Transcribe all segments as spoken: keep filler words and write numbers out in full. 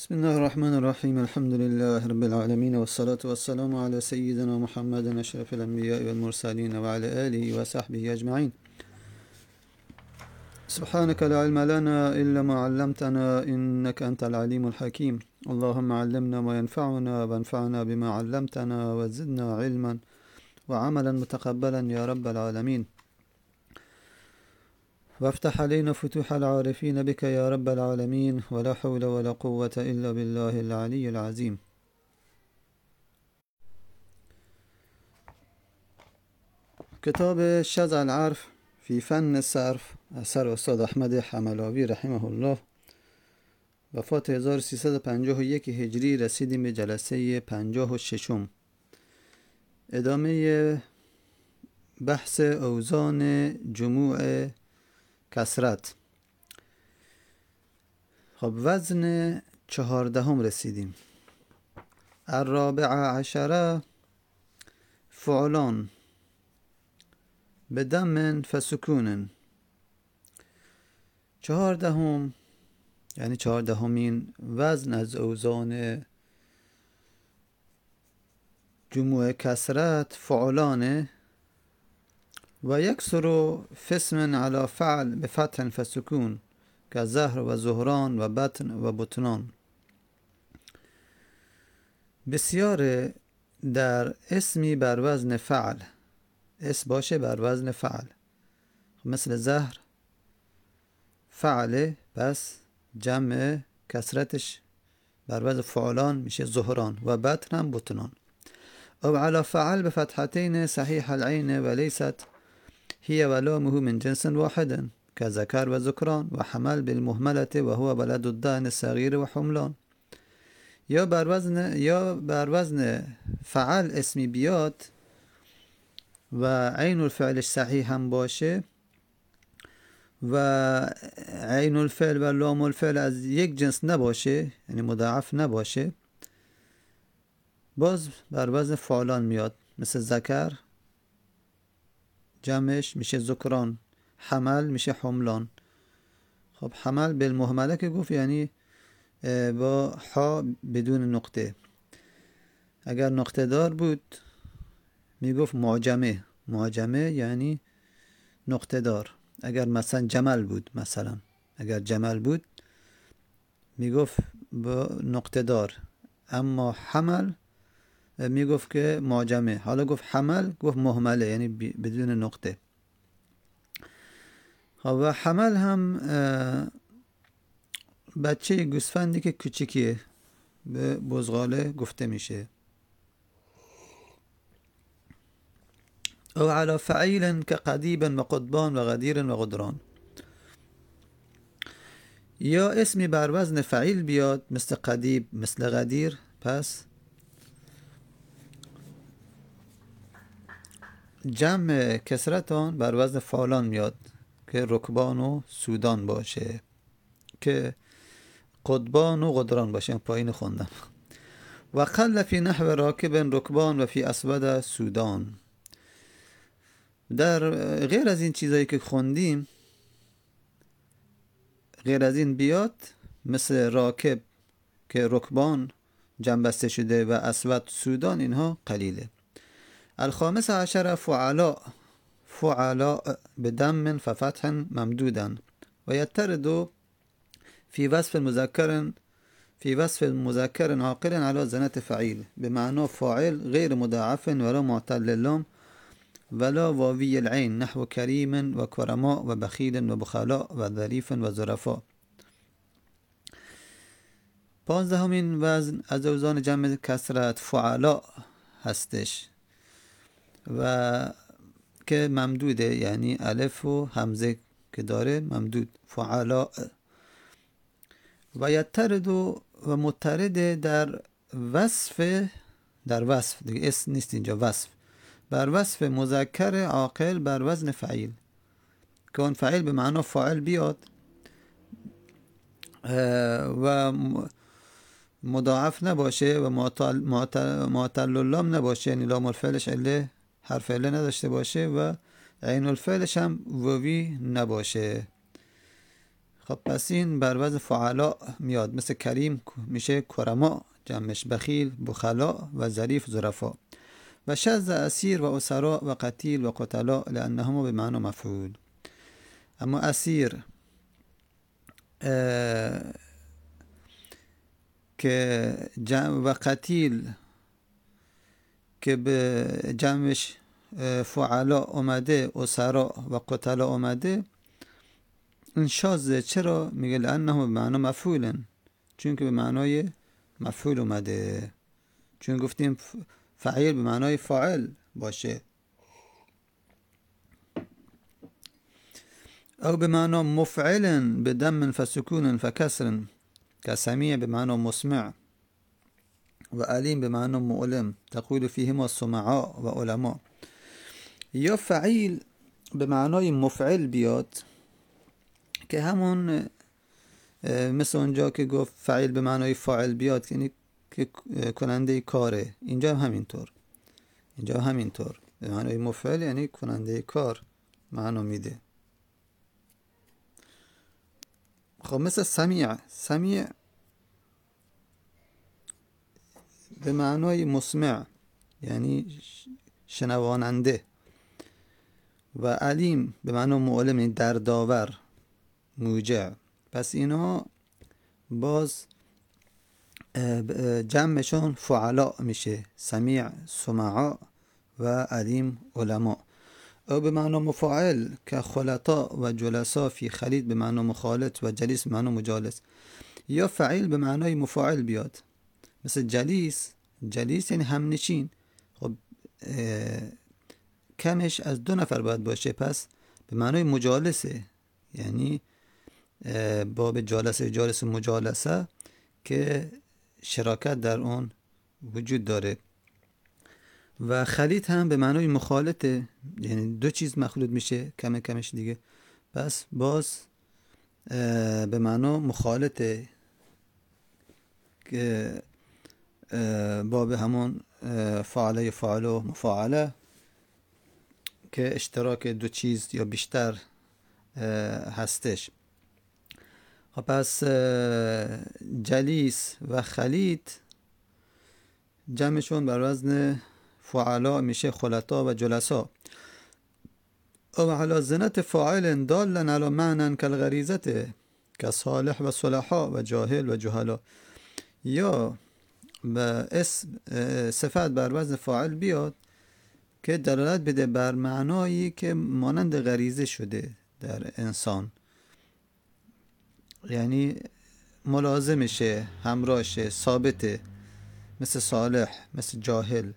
بسم الله الرحمن الرحيم. الحمد لله رب العالمين، والصلاة والسلام على سيدنا محمد أشرف الأنبياء والمرسلين وعلى آله وصحبه أجمعين. سبحانك لا علم لنا إلا ما علمتنا إنك أنت العليم الحكيم. اللهم علمنا ما ينفعنا وانفعنا بما علمتنا وزدنا علما وعملا متقبلا يا رب العالمين. وافتح علينا فتوح العارفين بك يا رب العالمين، ولا حول ولا قوة إلا بالله العلي العظيم. کتاب شذ العرف فی فن الصرف اثر استاد احمد حملاوی رحمه الله. وفات هزار و سیصد و پنجاه و یک هجری. رسیدیم به جلسه پنجاه و ششم، ادامه بحث اوزان جموع کسرت. خب وزن چهاردهم رسیدیم. الرابع عشره فعلان بدم فسکون. چهاردهم یعنی چهاردهمین وزن از اوزان جموع کسرت فعلانه. و یکسر فسم علی فعل بفتح فسکون که زهر و زهران و بطن و بطنان. بسیار در اسمی بر وزن فعل، اسم باشه بر وزن فعل، مثل زهر فعله، بس جمع کسرتش بر وزن فعلان میشه زهران و بطن هم بطنان. او علی فعل بفتحتین صحیح العین و لیست هی و لامه من جنس واحد که ذکر و ذکران و حمل بالمهملة و هو بلد الدهن صغیر و حملان. یا بر وزن یا بر وزن فعل اسمی بیاد و عین الفعلش صحیح هم باشه و عین الفعل و لام الفعل از یک جنس نباشه، یعنی مضاعف نباشه، باز بر وزن فعلان میاد. مثل ذکر جمعش میشه ذکران، حمل میشه حملان. خب حمل بالمهمله که گفت یعنی با ها بدون نقطه. اگر نقطه دار بود میگفت معجمه. معجمه یعنی نقطه دار. اگر مثلا جمل بود، مثلا اگر جمل بود میگفت با نقطه دار. اما حمل میگفت که معجمه. حالا گفت حمل، گفت مهمله یعنی بدون نقطه. و حمل هم بچه گوسفندی که کوچیکیه به بزغاله گفته میشه. او علی فعیل که قدیب و قدبان و غدیر و غدران. یا اسمی بر وزن فعیل بیاد مثل قدیب، مثل غدیر، پس جمع کسرتان بر وزن فعلان میاد که رکبان و سودان باشه، که قدبان و غدران باشه. پایین خوندم. و قل فی نحو راکب رکبان و فی اسود سودان. در غیر از این چیزایی که خوندیم، غیر از این بیاد مثل راکب که رکبان جمع بسته شده و اسود سودان، اینها قلیله. الخامس عشر فعلاء فعلاء بدم ففتح ممدودا و یترد فی وصف المذکر فی وصف المذکر عاقل علی زنة فعیل بمعنى فاعل غیر مضاعف ولا معتل اللام ولا واوی العین نحو کریم و کرماء و بخیل و بخلاء و ظریف و ظرفاء. پانزدهمین وزن از اوزان جمع کسرت فعلاء هستش و که ممدوده، یعنی الف و همزه که داره ممدود. فعلاء. و یترد و مترد در وصف، در وصف دیگه اسم نیست اینجا، وصف بر وصف مذکر عاقل بر وزن فعیل، که اون فعیل به معنی فاعل بیاد و مضاعف نباشه و معتل معتل اللام نباشه، یعنی لام الفعلش عله حرف عله نداشته باشه و عین الفعلش هم واوی نباشه. خب پس این بر وزن فعلا میاد، مثل کریم میشه کرما جمعش، بخیل بخلا و ظریف ظرفا. و شذ اسیر و اسرا و قتیل و قتلا لانهما به معنی مفعول. اما اسیر که جمع و قتیل که به جمعش فعلا اومده، اسرا و قتلا اومده، این شاذه. چرا؟ میگه لانه به معنی مفعولن، چون که به معنای مفعول اومده، چون گفتیم فعیل به معنای فاعل باشه. او به معنی مفعلن به دم فسکون فکسرن، که سمیع به معنی مسمع و علیم به معنی معلم، تقول فیهما سمعاء و علماء. یا فعیل به معنای مفعل بیاد که همون مثل اونجا که گفت فعیل به معنای فاعل بیاد، یعنی که کننده کاره. اینجا هم همینطور، اینجا هم همینطور به معنای مفعل یعنی کننده کار معنا میده. خب مثل سمیع، سمیع به معنای مسمع یعنی شنواننده، و علیم به معنای معلم یعنی دردآور موجع. پس اینا باز جمعشون فعلا میشه، سمیع سمعاء و علیم علماء. او به معنی مفاعل که خلطاء و جلساء فی خلید به معنی مخالط و جلیس به معنی مجالس. یا فعیل به معنای مفاعل بیاد مثل جلیس، جلیس یعنی همنشین. خب کمش از دو نفر باید باشه، پس به معنای مجالسه، یعنی باب جالسه جالس مجالسه که شراکت در اون وجود داره. و خلیط هم به معنای مخالطه، یعنی دو چیز مخلوط میشه کم کمش دیگه، پس باز به معنای مخالطه که باب همون فعله فعل و مفاعله که اشتراک دو چیز یا بیشتر هستش. پس جلیس و خلیط جمعشون بر وزن فعلا میشه خلطا و جلسا. او علی زنت فاعل دالا علی معنی کالغریزته که صالح و صلحا و جاهل و جهلا. یا به اسم صفت بر وزن فاعل بیاد که دلالت بده بر معنایی که مانند غریزه شده در انسان، یعنی ملازمشه، همراهشه، ثابته، مثل صالح، مثل جاهل.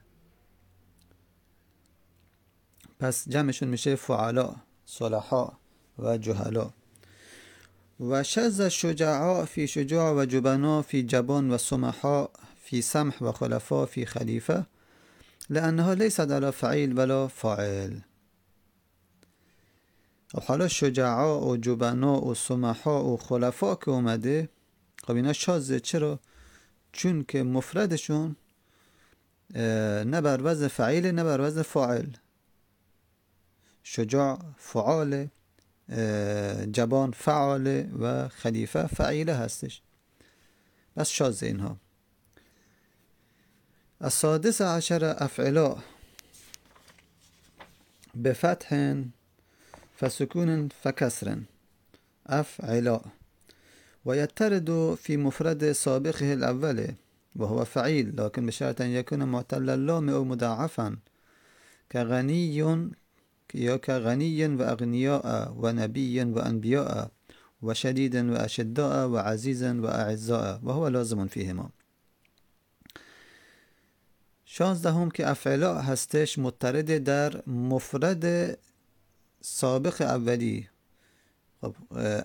پس جمعشون میشه فعلا، صلحا و جهلا. و شذ شجاعا فی شجاع و جبنا فی جبان و سمحا فی سمح و خلفا فی خلیفه لانها لیست علی فعیل ولا فاعل. و حالا شجاعا و جبنا و سمحا و خلفا که اومده، خب اینا شاذه. چرا؟ چون که مفردشون نه بر وزن فعیل نه بر وزن فاعل. شجاع فعال، جبان فعال و خلیفه فعیله هستش، بس شاذه اینها. السادس عشر افعلا بفتح فسكون فكسر افعلا ويترد في مفرد سابقه الاول وهو فعيل لكن بشرط ان يكون معتل اللام او مضاعفا كغني یا كغني واغنياء ونبي وانبياء وشديد واشداء وعزيز واعزاء وهو لازم فيهما. شانزدهم که افعلا هستش مترد در مفرد سابق اولی. خب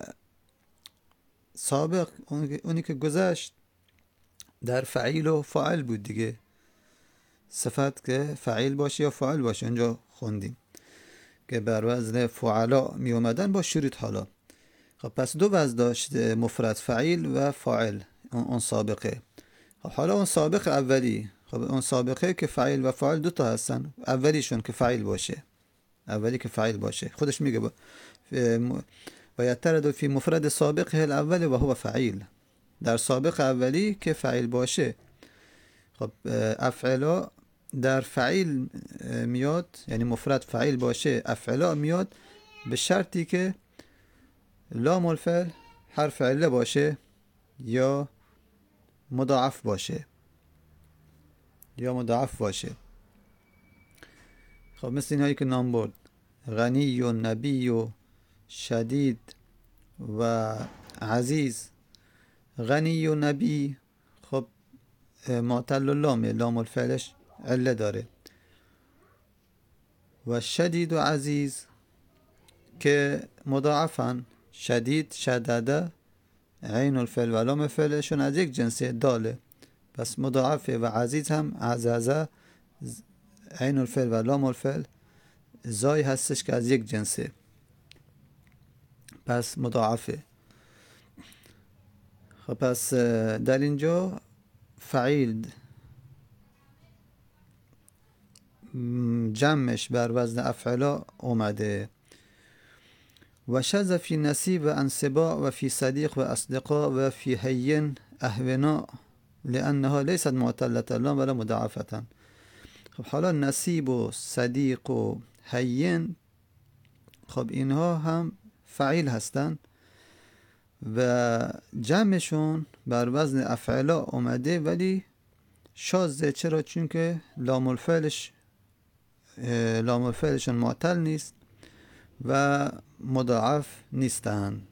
سابق اونی که گذشت در فعیل و فاعل بود دیگه، صفت که فعیل باشه یا فاعل باشه. اونجا خوندیم که بر وزن فعلا می اومدن با شروط. حالا خب پس دو وزن داشت مفرد، فعیل و فاعل، اون سابقه. خب حالا اون سابق اولی، خب اون سابقه که فعیل و فاعل دوتا هستن، اولیشون که فعیل باشه، اولی که فعیل باشه خودش میگه با و و یترد فی مفرد سابقه الاول و هو فعیل، در سابق اولی که فعیل باشه. خب افعلا در فعیل میاد، یعنی مفرد فعیل باشه افعلا میاد به شرطی که لام الفعل حرف عله باشه یا مضاعف باشه یا مضاعف باشه. خب مثل اینهایی که نام برد، غنی و نبی و شدید و عزیز. غنی و نبی خب معتل لامه، لام الفعلش عله داره. و شدید و عزیز که مضاعفن، شدید شدده عین الفعل و لام فعلشون از یک جنسه داله، پس مضاعفه. و عزیز هم عزازه عین الفعل و لام الفعل زای هستش که از یک جنسه، پس مضاعفه. خب پس در اینجا فعیل جمعش بر وزن افعلا اومده. و شذ فی نسیب و انصباع و فی صدیق و اصدقاء و فی هین اهونا لانها لیست معتلة لام ولا مضاعفة. خب حالا نسیب و صدیق و هین، خب اینها هم فعیل هستن و جمعشون بر وزن افعلا اومده ولی شاذه. چرا؟ چون که لام الفعلش لام الفعلشون معتل نیست و مضاعف نیستن.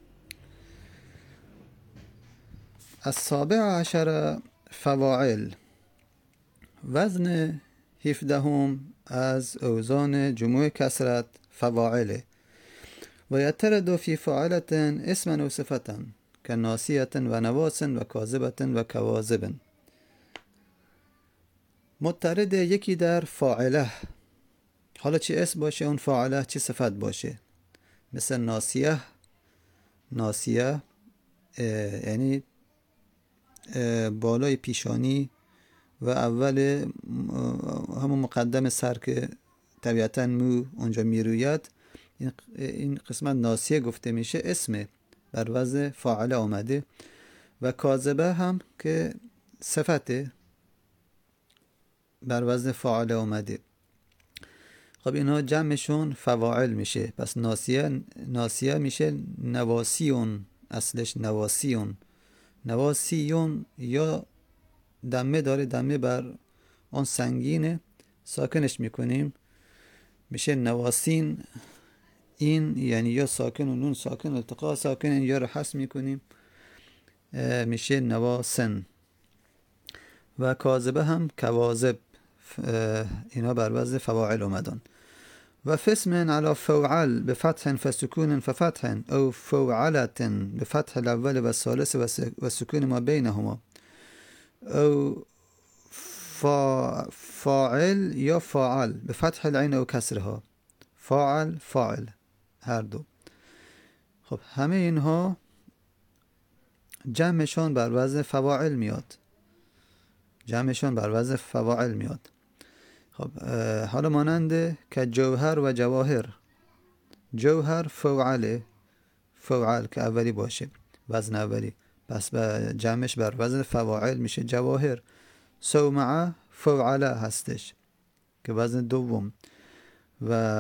السابع عشر فواعل، وزن هفدهم از اوزان جموع کسرت فواعله. و یترد فی فاعلة اسما و صفتا کناسیة و نواس و کاذبة و کواذب. مترد یکی در فاعله، حالا چی اسم باشه اون فاعله، چی صفت باشه. مثل ناسیه، ناسیه یعنی بالای پیشانی و اول همون مقدم سر که طبیعتا مو اونجا میروید، این قسمت ناسیه گفته میشه، اسمه بر وزن فاعله آمده. و کاذبه هم که صفته بر وزن فاعله آمده. خب اینها جمعشون فواعل میشه. پس ناسیه ناسیه میشه نواسیون، اصلش نواسیون. نواسیون یا دمه داره، دمه بر آن سنگینه، ساکنش میکنیم میشه نواسین. این یعنی یا ساکن و نون ساکن التقاء ساکن، یا رو حذف میکنیم میشه نواسن. و کاذبه هم کواذب، اینا بر وزن فواعل اومدن. و فاسم على فوعل بفتح فسكون ففتح او فوعلة بفتح الاول و الثالث و سکون ما بینهما، او فاعل یا فاعل بفتح العین او کسرها، فاعل فاعل هر دو. خب همه اینها جمعشان بر وزن فواعل میاد، جمعشان بر وزن فواعل میاد. خب حالا مانند که جوهر و جواهر، جوهر فوعله، فوعل که اولی باشه وزن اولی، پس به جمعش بر وزن فواعل میشه جواهر. صومعه فوعله هستش که وزن دوم. و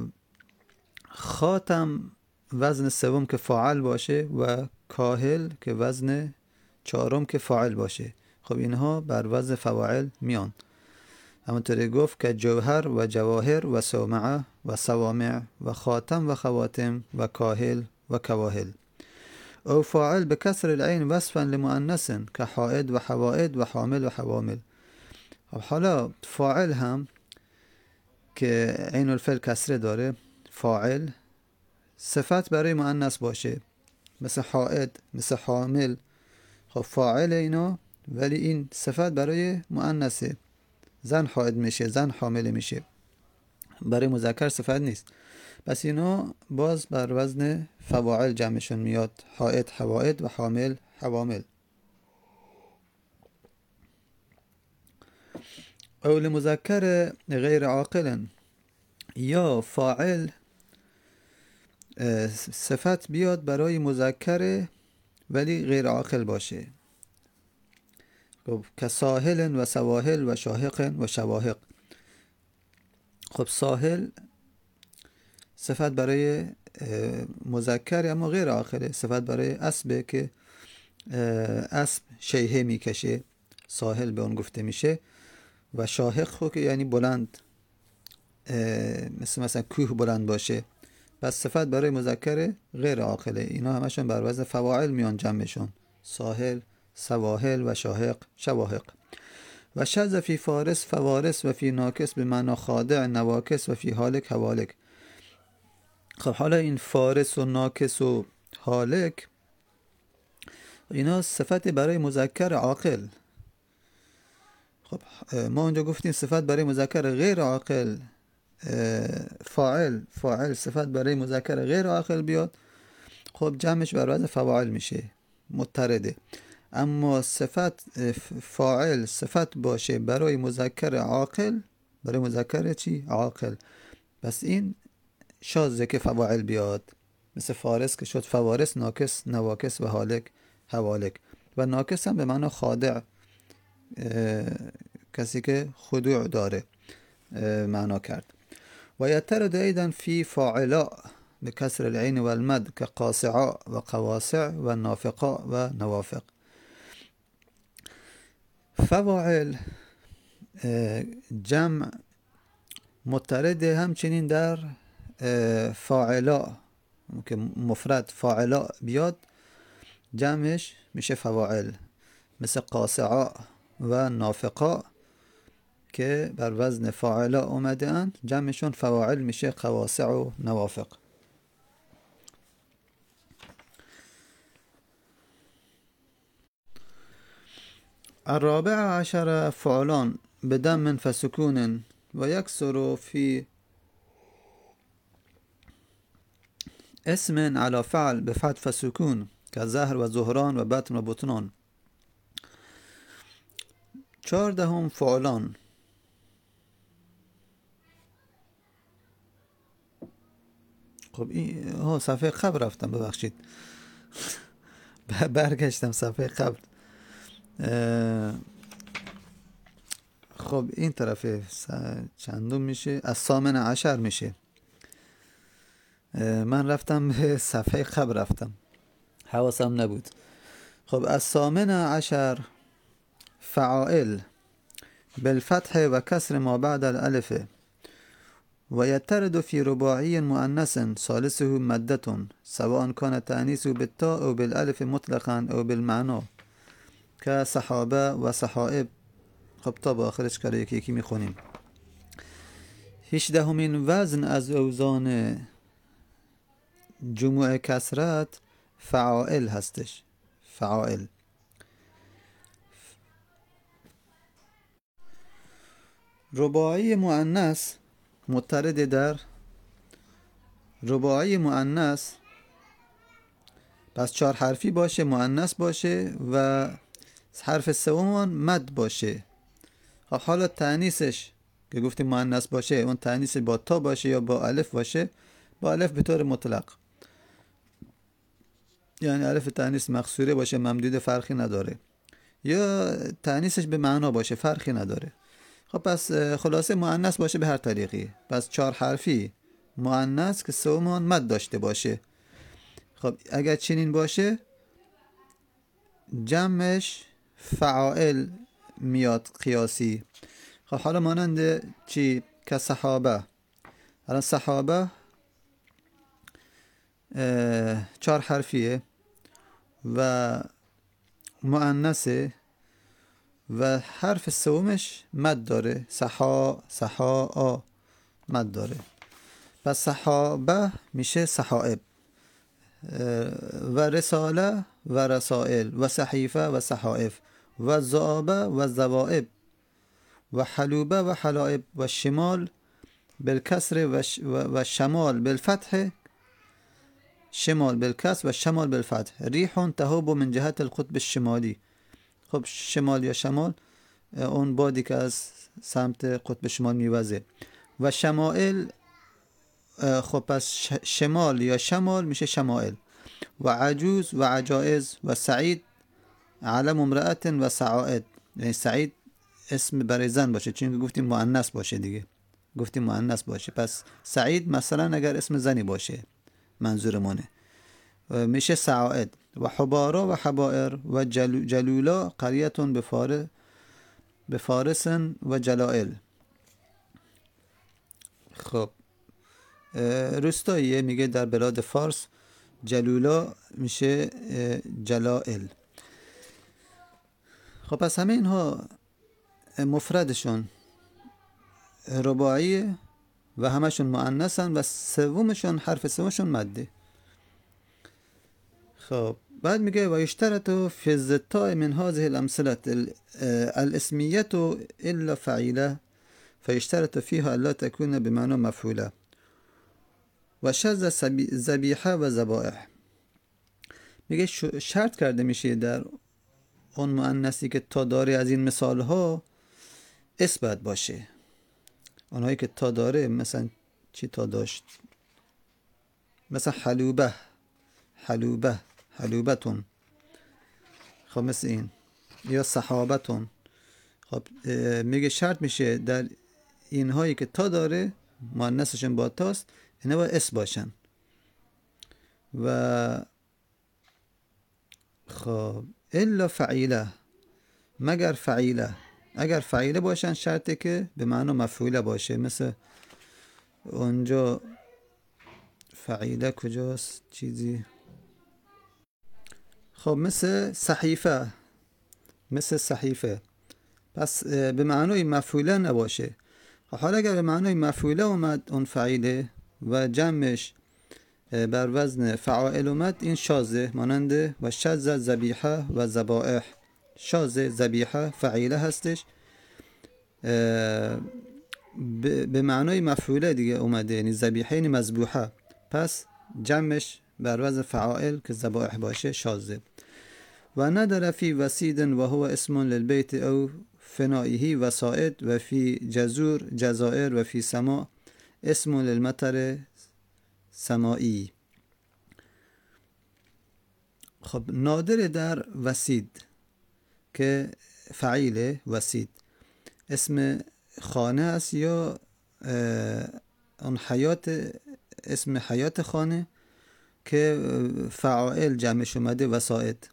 خاتم وزن سوم که فاعل باشه و کاهل که وزن چهارم که فاعل باشه. خب اینها بر وزن فواعل میان. همونطوری گفت که جوهر و جواهر و صومعه و صوامع و خاتم و خواتم و کاهل و کواهل. او فاعل بکسر العین وصفا لمؤنث که حائد و حوائد و حامل و حوامل. حالا فاعل هم که عین الفعل کسره داره، فاعل صفت برای مؤنث باشه، مثل حائد مثل حامل. خب فاعل اینا، ولی این صفت برای مؤنثه، زن حائد میشه، زن حامل میشه، برای مذکر صفت نیست. پس اینا باز بر وزن فواعل جمعشون میاد، حائد حوائد و حامل حوامل. او لمذکر غیر عاقل، یا فاعل صفت بیاد برای مذکر ولی غیر عاقل باشه. خب که ساحل و سواحل و شاهق و شواهق. خب ساحل صفت برای مذکر اما غیر عاقله، صفت برای اسبه که اسب شیهه میکشه، ساحل به اون گفته میشه. و شاهق خو که یعنی بلند، مثل مثلا کوه بلند باشه. پس صفت برای مذکر غیر عاقله. اینا همشون بر وزن فواعل میان جمعشون، ساحل، سواحل و شاهق، شواهق. و شذ فی فارس فوارس و فی ناکس به معنا خاضع نواکس و فی هالک هوالک. خب حالا این فارس و ناکس و هالک اینا صفت برای مذکر عاقل. خب ما اونجا گفتیم صفت برای مذکر غیر عاقل فاعل، فاعل صفت برای مذکر غیر عاقل بیاد، خب جمعش بر وزن فواعل میشه، مضطرده. اما صفت فاعل صفت باشه برای مذکر عاقل، برای مذکر چی؟ عاقل، بس این شاذه که فواعل بیاد، مثل فارس که شد فوارس، ناکس نواکس و هالک هوالک. و ناکس هم به معنی خاضع، کسی که خضوع داره معنا کرد. و یترد ایضا فی فاعلا به کسر العین و المد که قاصعا و قواصع و نافقا و نوافق. فواعل جمع مترد همچنین در فاعلا که مفرد فاعلا بیاد جمعش میشه فواعل، مثل قاصعا و نافقا که بر وزن فاعلا اومده اند، جمعشون فواعل میشه قواصع و نوافق. الرابع عشر فعلان بدم فسكون و يكسر في اسم على فعل بفتح فسكون كزهر و زهران و بطن و بطنان. چهاردهم فعلان. خب این ها صفحه قبل رفتم، ببخشید برگشتم صفحه قبل. خب این طرفه چندم میشه؟ از ثامن عشر میشه. من رفتم به صفحه قبل رفتم، حواسم نبود. خب از ثامن عشر فعائل بالفتح و کسر ما بعد الالف و یترد فی رباعی مؤنث ثالثه مدة سواء كان تأنیثه بالتاء او بالالف مطلقا او بالمعنى که صحابه و صحائب. خب تا با آخرش کار یکی یکی میخونیم. هجدهمین وزن از اوزان جموع کسرت فعائل هستش، فعائل. رباعی مؤنث مترد در رباعی مؤنث پس چهار حرفی باشه، مؤنث باشه و حرف سوم مد باشه. خب حالا تأنیثش که گفتیم مؤنث باشه، اون تأنیث با تا باشه یا با الف باشه. با الف به طور مطلق، یعنی الف تأنیث مقصوره باشه، ممدود، فرقی نداره، یا تأنیثش به معنا باشه، فرقی نداره. خب پس خلاصه مؤنث باشه به هر طریقی. پس چهار حرفی مؤنث که سوم مد داشته باشه. خب اگر چنین باشه جمعش فعائل میاد قیاسی. خب حالا مانند چی؟ که صحابه. الان صحابه چهار حرفیه و مؤنثه و حرف سومش مد داره، صحا صحا آ مد داره. پس صحابه میشه صحائب و رساله و رسائل و صحیفه و صحائف و ذئابه و ذوائب و حلوبه و حلائب و شمال بالکسر و شمال بالفتح، شمال بالکسر و شمال بالفتح. ریح تهوب من جهت القطب الشمالی. خب شمال یا شمال اون بادی که از سمت قطب شمال میوزه. و شمائل خب پس شمال یا شمال میشه شمائل، و عجوز و عجائز، و سعید علم امرأت و سعائد. یعنی سعید اسم برای زن باشه، چون که گفتیم مؤنث باشه دیگه، گفتیم مؤنث باشه. پس سعید مثلا اگر اسم زنی باشه منظورمونه میشه سعائد. و حبارا و حبائر و جلو جلولا قریتون بفار بفارس و جلائل. خب روستاییه، میگه در بلاد فارس. جلولا میشه جلائل. خب پس همه اینها مفردشون رباعیه و همشون مؤنثن و سومشون حرف سومشون مده. خب بعد میگه و یشترط فی الزتاء من هذه الامثله الاسمیه الا فعیله فیشترط فیها الا تكون بمعنى مفعوله و شذ ذبیحه و ذبائح. میگه شرط کرده میشه در اون مؤنثی که تا داره از این مثال ها اثبات باشه. اونهایی که تا داره مثلا چی تا داشت؟ مثلا حلوبه، حلوبه، حلوبتون. خب مثل این. یا صحابتون. خب میگه شرط میشه در اینهایی که تا داره مؤنثشون با تاست، اینا با اس باشن. و خب الا فعیله، مگر فعیله. اگر فعیله باشن شرطه که به معنی مفعوله باشه. مثل اونجا فعیله کجاست چیزی؟ خب مثل صحیفه، مثل صحیفه. پس به معنی مفعوله نباشه. حالا اگر به معنی مفعوله اومد اون فعیله و جمعش بر وزن فعائل اومد، این شاذه، مانند و شذ ذبیحه و ذبائح. شاذه ذبیحه فعیله هستش، به معنای مفعوله دیگه اومده، یعنی ذبیحه مذبوحه، پس جمعش بر وزن فعائل که ذبائح باشه شاذه. و ندر فی وسید و هو اسم للبیت او فنائه وسائد و فی جزور جزائر و فی سماء اسم للمطر سمائی. خب نادر در وسید که فعیل وسید اسم خانه است یا اون حیات، اسم حیات خانه که فعائل جمعش اومده وسائد.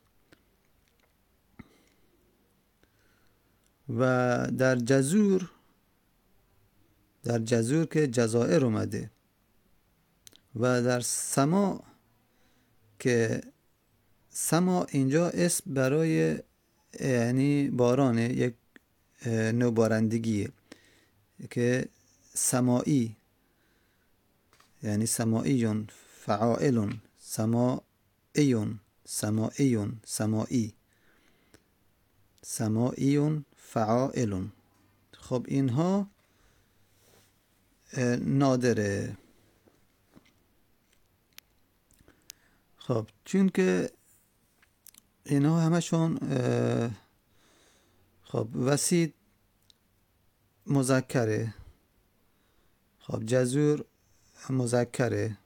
و در جزور، در جزور که جزائر اومده. و در سما که سما اینجا اسم برای یعنی بارانه، یک نوع بارندگیه که سمائی، یعنی سمائیون فعائلون سمائیون سمائیون سمائی سمائیون فعائلون. خب اینها نادره. خب چون که اینها همشون خب وسید مذکره، خب جزور مذکره،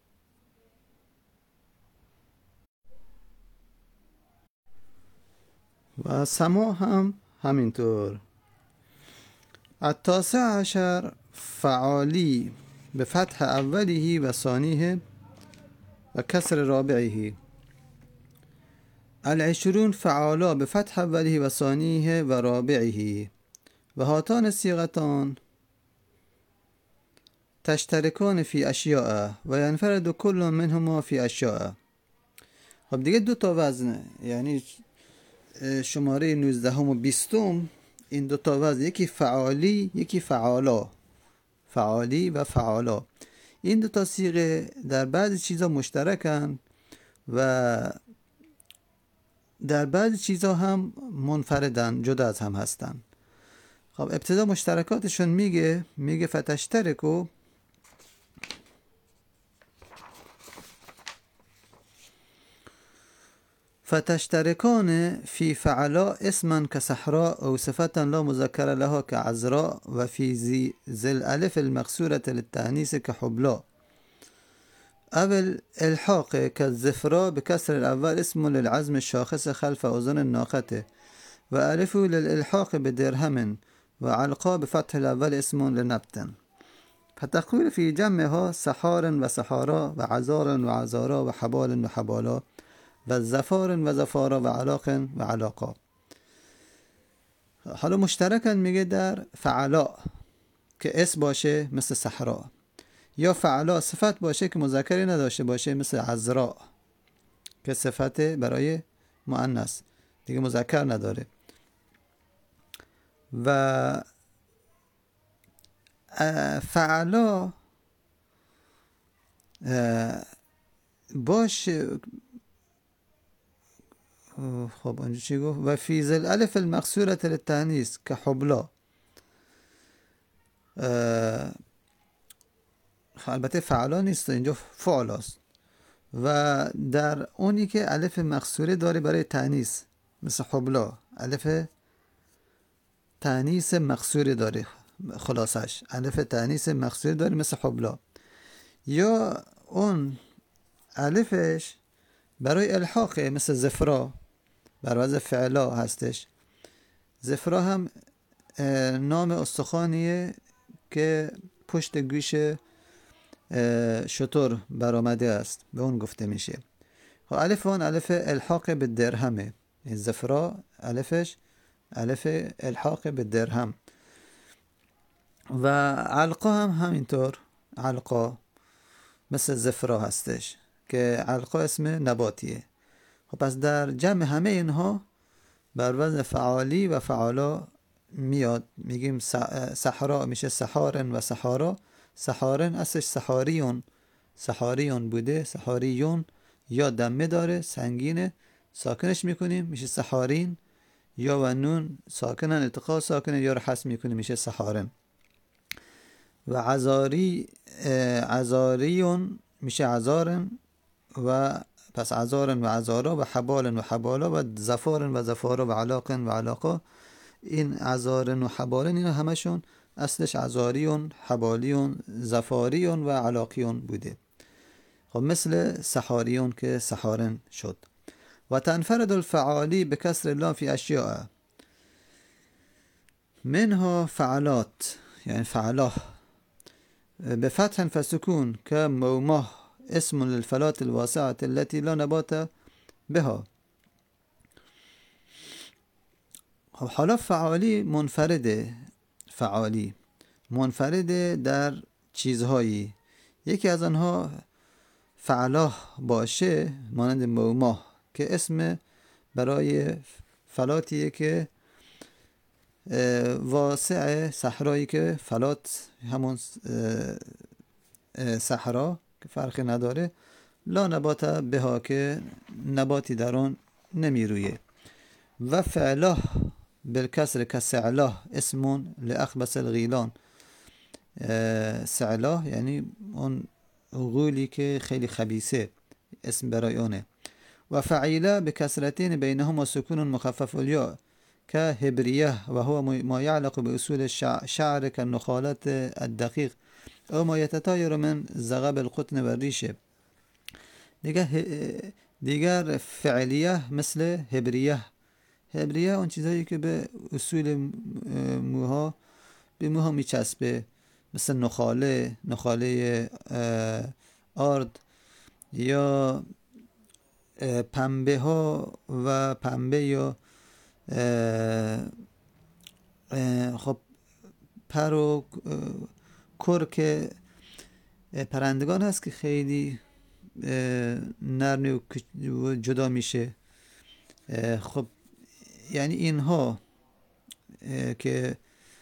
و سما هم همینطور. التاسع عشر فعالی به فتح اوله و ثانیه و کسر رابعه. العشرون فعالا به فتح اوله و ثانیه و رابعه و هاتان الصیغتان تشترکان فی اشیاء و ینفرد کل منهما فی اشیاء. خب دیگه دو تا وزنه، یعنی شماره نوزدهم و بیستم این دو تا وزن، یکی فعالی یکی فعالا، فعالی و فعالا. این دو تا صیغه در بعضی چیزا مشترکن و در بعضی چیزا هم منفردن، جدا از هم هستن. خب ابتدا مشترکاتشون میگه میگه فتشترکو فتشترکان فی فعلا اسما كصحراء او صفتا لا مذکر لها كعذراء و فی ذی الالف المقصورة للتأنیث كحبلا اول الحاق كالزفراء بكسر الاول اسم للعزم الشاخص خلف اذن الناقة، والف للالحاق بدرهم، وعلقاء بفتح الاول اسم لنبت. فتقول في جمعها سحار وسحارا وعزار وعزارا وحبال وحبالا وزفار وزفارا وعلاق وعلاقا. حالا مشترکن میگه در فعلا که اسم باشه مثل صحرا، یا فعلا صفت باشه که مذکری نداشته باشه مثل عذرا که صفت برای مؤنث دیگه مذکر نداره. و فعلا باشه. خب اونجا چی گفت؟ و فی ذل الف المقصوره للتانیث که حبلا. البته فعلا نیست، اینجا فعلاست. و در اونی که الف مقصوره داره برای تانیث مثل حبلا، الف تانیث مقصوره داره، خلاصش الف تانیث مقصوره داره مثل حبلا. یا اون الفش برای الحاق مثل زفرا بر وزن فعلا هستش. زفرا هم نام استخوانیه که پشت گوش شتر برآمده است، به اون گفته میشه. خب الف اون الف الحاق به درهمه. زفرا الفش الف الحاق به درهم. و علقا هم همینطور، علقا مثل زفرا هستش که علقا اسم نباتیه. خب پس در جمع همه اینها بر وزن فعالی و فعالا میاد. میگیم صحرا میشه سحارن و سحارا. سحارن اصلش سحاریون، سحاریون بوده، سحاریون یا دمه داره سنگینه، ساکنش میکنیم میشه سحارین، یا و نون ساکنن التقا ساکنه یا رو حذف میکنیم میشه سحارن. و عزاری عزاریون میشه عزارن، و پس عزارن و عزارا و حبالن و حبالا و زفارن و زفارا و علاقن و علاقا. این عزارن و حبالن اینا همشون اصلش عزاریون، حبالیون، زفاریون و علاقیون بوده. خب مثل سحاریون که سحارن شد. و تنفرد الفعالی به کسر الله فی اشیاء منها فعلات، یعنی فعلا به فتح فسکون که موماه اسم للفلات الواسعة التي لا نبات بها. خب حالا فعالی منفرده، فعالی منفرده در چیزهایی. یکی از آنها فعلا باشه مانند موماه که اسم برای فلاتیه که واسع صحرایی که فلات همون صحرا که فرقی نداره، لا نبات بها که نباتی در اون نمی رویه. و فعلا بالکسر که سعلا اسمون لأخبث الغیلان. سعلا یعنی اون غولی که خیلی خبیثه، اسم برای اونه. و فعیله بکسرتین بینهما سکون مخفف الیا که هبریه و هو ما یعلق به اصول شعر که نخالت الدقیق او ما یتطایر من زغب القطن و ریشه. دیگر دیگر فعلیه مثل هبریه. هبریه اون چیزایی که به اصول موها به موها میچسبه، مثل نخاله، نخاله آرد، یا پنبه ها و پنبه، یا خب پر و کرک پرندگان هست که خیلی نرم و جدا میشه. خب یعنی اینها که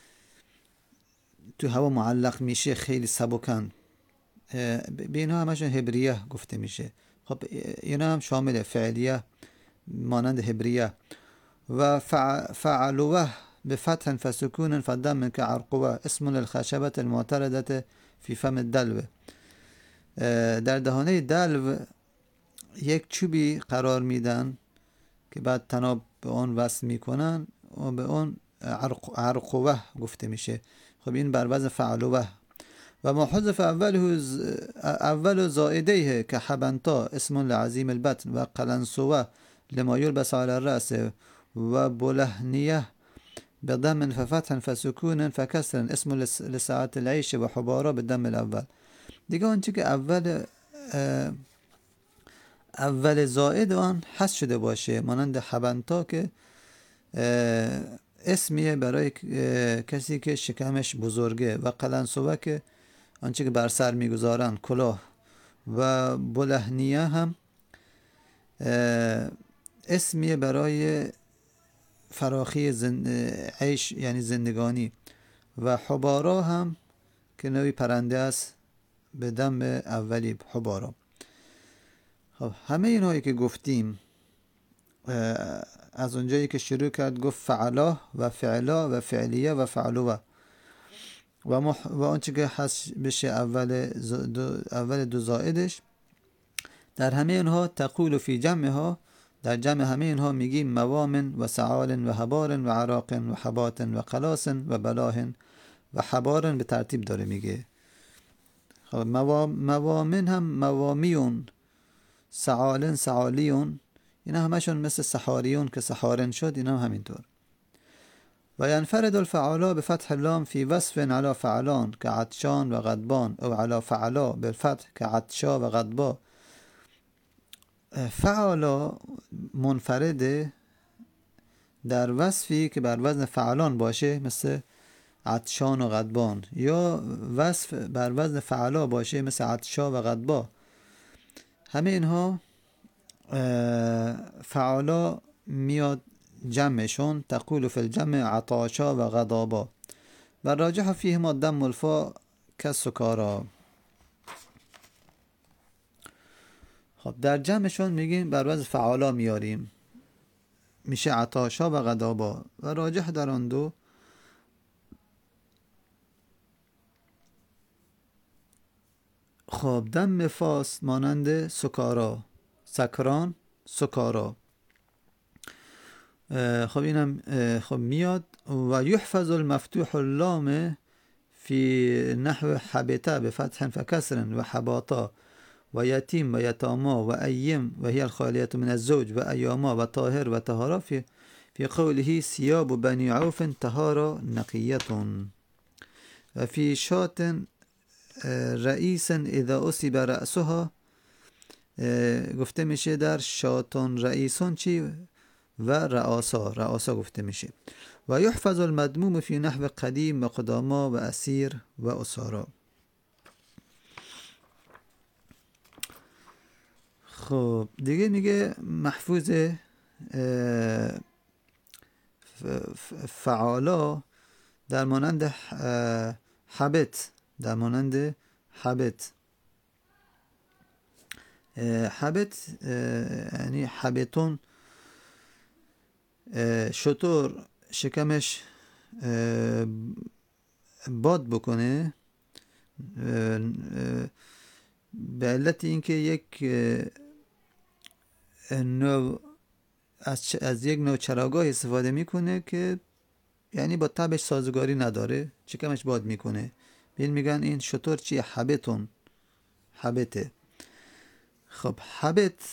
تو هوا معلق میشه خیلی سبکن، به اینها همشون هبریه گفته میشه. خب اینا هم شامل فعلیه مانند هبریه. و فعلوه به فتح فسکون فدم که عرقوه اسم الخشبت المعترضه فی فم الدلو. در دهانه دلو یک چوبی قرار میدن که بعد تناب به اون وصل میکنن و به اون عرق عرقوه گفته میشه. خب این بر وزن فعلوه. و ما حذف اوله ز... اول زائده كحبنتا اسم لعظيم البطن و قلنسوة لما يلبس على الرأس و بلهنية بضم ففتح فسكون فكسر اسم لس... لساعة العيش و حبارة بالدم الأول. دیگه اون چی که اول اول زائد آن حذف شده باشه، مانند حبنتا که اسمیه برای کسی که شکمش بزرگه، و قلنسوه که آنچه که بر سر میگذارن کلاه، و بلهنیه هم اسمیه برای فراخی زن... عیش یعنی زندگانی، و حبارا هم که نوعی پرنده است به دم اولی حبارا. خب همه اینهایی که گفتیم از اونجایی که شروع کرد گفت فعلا و فعلا و فعلیه و فعلوه و, مح... و آنچه که حذف بشه اول دو... اول دو زائدش، در همه اینها تقول فی جمعها، در جمع همه اینها میگیم موامن و سعال و حبارن و عراقن و حباتن و قلاسن و بلاهن و حبارن به ترتیب داره میگه. خب موام... موامن هم موامیون، سعالن سعالیون، اینا همشون مثل سحاریون که سحارن شد، اینا هم همینطور. و ینفرد الفعالا بفتح اللام في وصف على فعلان كعطشان و غضبان او على فعلا بالفتح كعطشا و غضبا. فعالا منفرده در وصفی که بر وزن فعلان باشه مثل عطشان و غضبان، یا وصف بر وزن فعلا باشه مثل عطشا و غضبا. همه اینها فعالا میاد جمعشون، تقول فی الجمع عطاشا و غضابا و راجح فیهما دم الفا کسکارا. خب در جمعشون میگیم بر وزن فعالا میاریم، میشه عطاشا و غضابا، و راجح در آن دو خب دم فاس مانند سکارا، سکران، سکارا. خب اینم خب میاد. و یحفظ المفتوح اللام فی نحو حبتا بفتح فکسر و حباطا و یتیم و یتاما و ایم و هی الخالیت من الزوج و ایاما و طاهر و طهارا فی فی قوله ثیاب بنی عوف طهارا نقیتون. و فی شات رئیس اذا اصیب رأسها، گفته میشه در شاتون رئیسون چی و رئاسا، رئاسا گفته میشه. و یحفظ المدموم فی نحو قدیم و قداما و اسیر و اسارا. خب دیگه میگه محفوظ فعالا در مانند حبت، در مانند حبت. حبت یعنی حبتون، شطور شکمش باد بکنه به علت اینکه یک نوع از, از یک نوع چراگاه استفاده میکنه که یعنی با طبعش سازگاری نداره، شکمش باد میکنه. بین میگن این شطور چی؟ حبتون، حبته. خب حبت،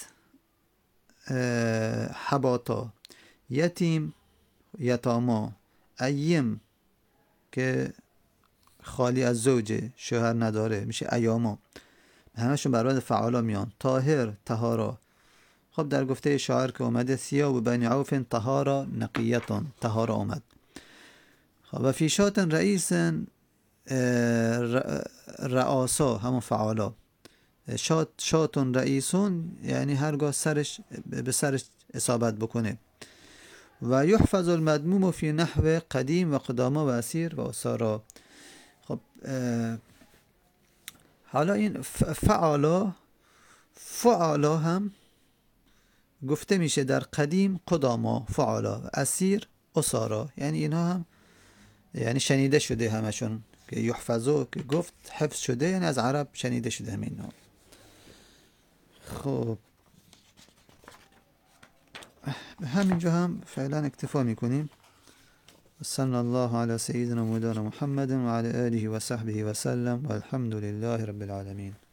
حباتا، یتیم، یتاما، ایم که خالی از زوجه، شوهر نداره، میشه ایاما. همشون بر وزن فعالا میان. طاهر، طهارا. خب در گفته شاعر که اومده ثیاب بنی عوف طهارا نقیتون، طهارا اومد. خب و فی شات رئیس رئاسا همون فعالا. شات شاتون رئیسون یعنی هرگاه سرش به سرش اصابت بکنه. و یحفظ المدموم فی نحو قدیم و قداما و اسیر و اسارا. خب حالا این فعالا، فعالا هم گفته میشه در قدیم قداما فعالا، اسیر اسارا، یعنی اینا هم یعنی شنیده شده همشون که یحفظو که گفت حفظ شده، یعنی از عرب شنیده شده همین اینا. خب همینجا هم فعلا اکتفا میکنیم. صلى الله على سيدنا مولانا محمد وعلى آله وصحبه وسلم والحمد لله رب العالمين.